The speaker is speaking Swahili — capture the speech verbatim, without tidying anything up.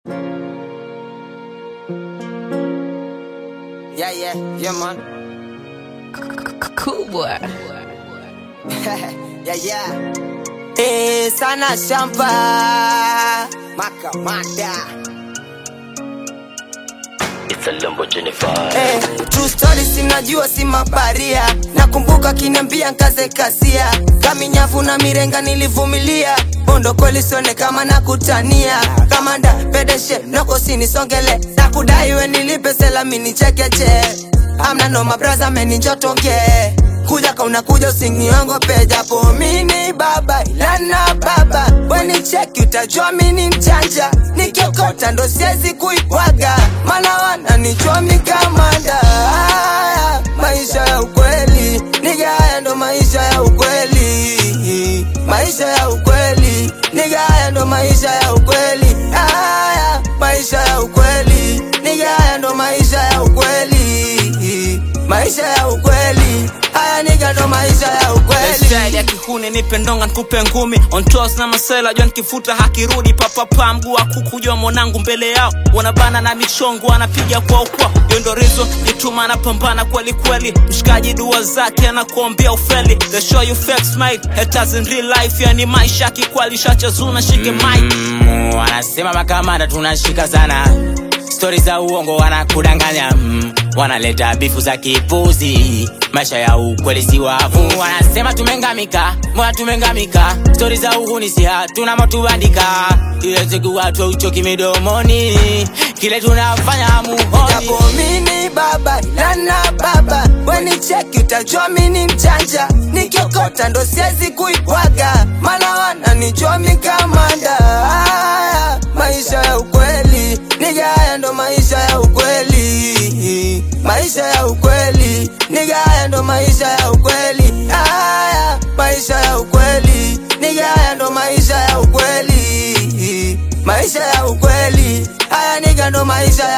Yeah, yeah, yeah, man. Cool boy. Yeah, yeah. Eh, sana shamba Makamada. It's a Lamborghini vibe. Eh, true story sinajua si mabaria. Nakumbuka kiniambia nkaze kasia. Kami nyavu na mirenga nilivumilia. Bondo kweli sione kama nakutania. Kamanda pedeshe noko sinisongele. Nakudai we nilipe selami nichekeche. Amna no mabraza meni njotonge. Kuja ka unakuja usiniongope japo mini baba ilana baba. Weni cheki utajua mini mchanja. Nikiokota ndo siezi kuipwaga. Mana wana nijua mikamanda. Maisha ya ukweli niga haya ndo maisha ya ukweli. Maisha ya ukweli niga haya ndo maisha ya ukweli. Aya, maisha ya ukweli niga haya ndo maisha ya ukweli. Maisha ya ukweli haya niga ndo maisha ya ukweli. Style ya kihuni nipe ndonga nikupe ngumi. On toes na masela jua nikifuta hakirudi. Papa pa mguu wa kuku jua mwanangu mbele yao. Wanabana na michongo wanapiga kwa ukwa. Yo ndo reason jituma anapambana kweli kweli. Mshikaji dua zake anakuombea ufeli. They show you fake smile haters in real life. Yani maisha kikwali shacha zuna shike mic. mm, Wanasema makamanda tunashika sana. Stories za uongo wanakudanganya. mm, Wanaleta bifu za kipuzi. Maisha ya ukweli si wavu. Wanasema tumengamika, mbona tumengamika. Stories za uhuni si hatuna motubandika. Ile siku watu uchoki midomoni. Kile tunafanya muhoni. Japo mini baba ilana baba. Weni cheki utajua mini mchanja. Nikiokota ndo siezi kuipwaga. Mana wana nijua mikamanda. Maisha ya ukweli niga haya ndo maisha ya ukweli. Maisha ya ukweli niga haya ndo maisha ya ukweli. Aya, maisha ya ukweli niga haya ndo maisha ya ukweli. Maisha ya ukweli haya niga ndo maisha ya